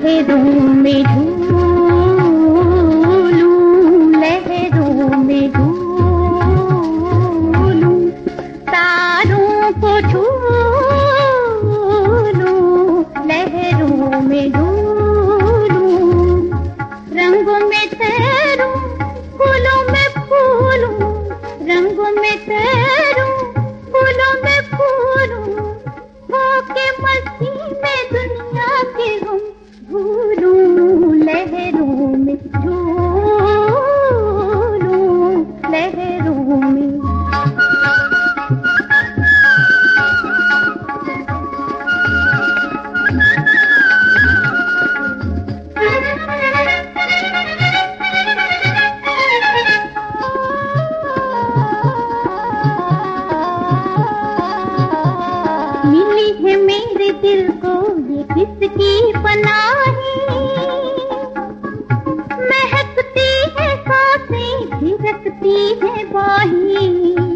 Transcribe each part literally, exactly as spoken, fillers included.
लहरों में झूलूं, लहरों में झूलूं, तारों को छू लूं, लहरों में झूलूं, रंगों में तैरूं, फूलों में फूलूं, रंगों में तैरूं, फूलों में फूलूं, होके मस्ती में दुनिया के हम भूलूं, लहरों में झूलूं, लहरों में। मिली है मेरे दिल को ये किसकी पनाही, महकती है सांसें, झिरकती है बाहें,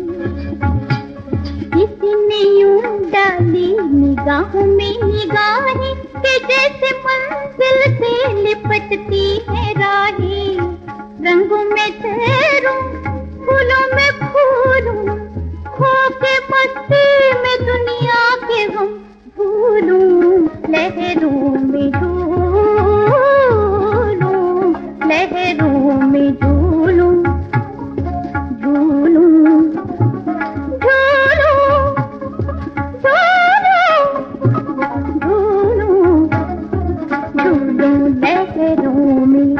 किसी ने यूं डाली निगाहों में निगाहें कि जैसे मंजिल से लिपटती है राहें, रंगों में तैरूं, फूलों में फूलूं, होके मस्ती में दुनिया के हम भूलूं, लहरों में झूलूं, लहरों में झूलूं, झूलूं, झूलूं, झूलूं, झूलूं, झूलूं लहरों में।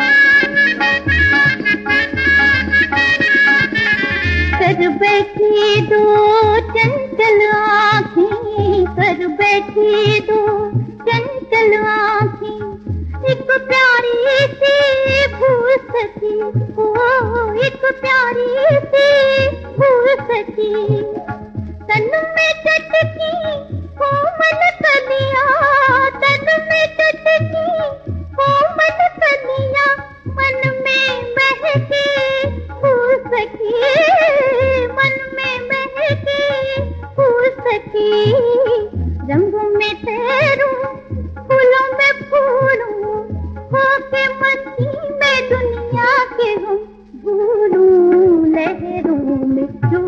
कर बैठी दो चंचल आँखें, कर बैठी दो चंचल आँखें, एक प्यारी सी भूल सकी, ओ एक प्यारी सी भूल सकी, तन में चटकी कोमल कलियां, तन में चटकी कोमल कलियां, मन में महके भूल सकी, मन में महके भूल सकी, रंगों में तैरूं, फूलों में फूलूं, होके मस्ती में दुनिया के हम भूलूं, लहरों में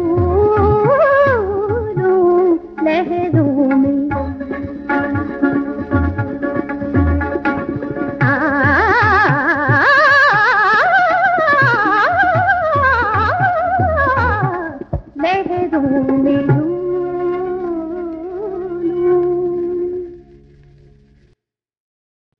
झूलूं, लहरों में। लहरों में